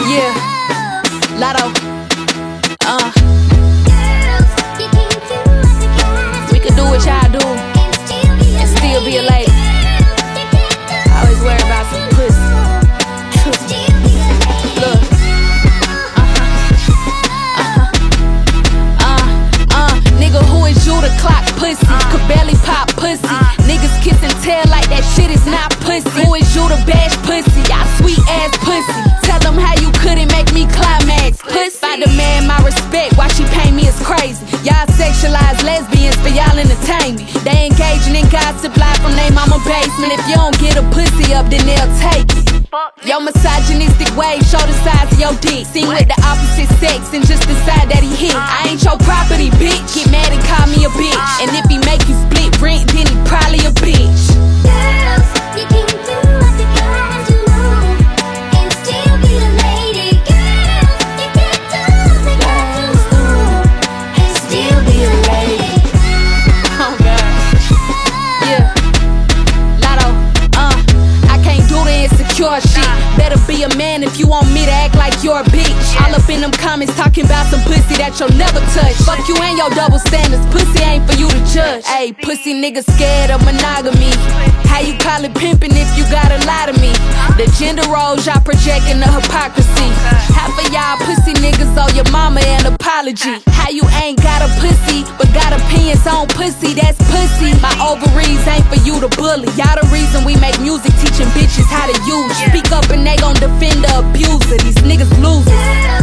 Yeah, Lotto. We could do what y'all do and still be a lady. Always worry about some pussy. Look. Nigga, who is you to clock pussy? Could barely pop pussy. Niggas kiss and tell like that shit is not pussy. Who is you to bash pussy? Y'all sweet ass pussy. Tell them how you couldn't make me climax. Pussy. I demand my respect. Why she pay me is crazy. Y'all sexualize lesbians for y'all entertain me. They engaging in gossip live from they mama basement. If you don't get a pussy up, then they'll take it. Your misogynistic ways show the size of your dick. Seen with the opposite sex and just decide that he hit. I ain't your property, bitch. Get mad and call me a bitch. And if he make you split rent, then he probably a bitch. Girls, you can do what you gotta do and still be a lady. Girls, you can do what you gotta do and still be a lady. Oh God. Yeah. Lotto. I can't do the insecure shit. Better be a man if you want me to act like you're a bitch. All up in them comments talking about some pussy that you'll never touch. Fuck you and your double standards. Pussy ain't for you to judge. Ayy, pussy niggas scared of monogamy. How you call it pimping if you gotta lie to me? The gender roles y'all projecting the hypocrisy. Half of y'all pussy niggas owe your mama an apology. How you ain't got a pussy but got opinions on pussy? That's pussy. My ovaries ain't for you to bully. Y'all the reason we make music teaching bitches how to use. Speak up and they gon' defend the abuser. These niggas losers.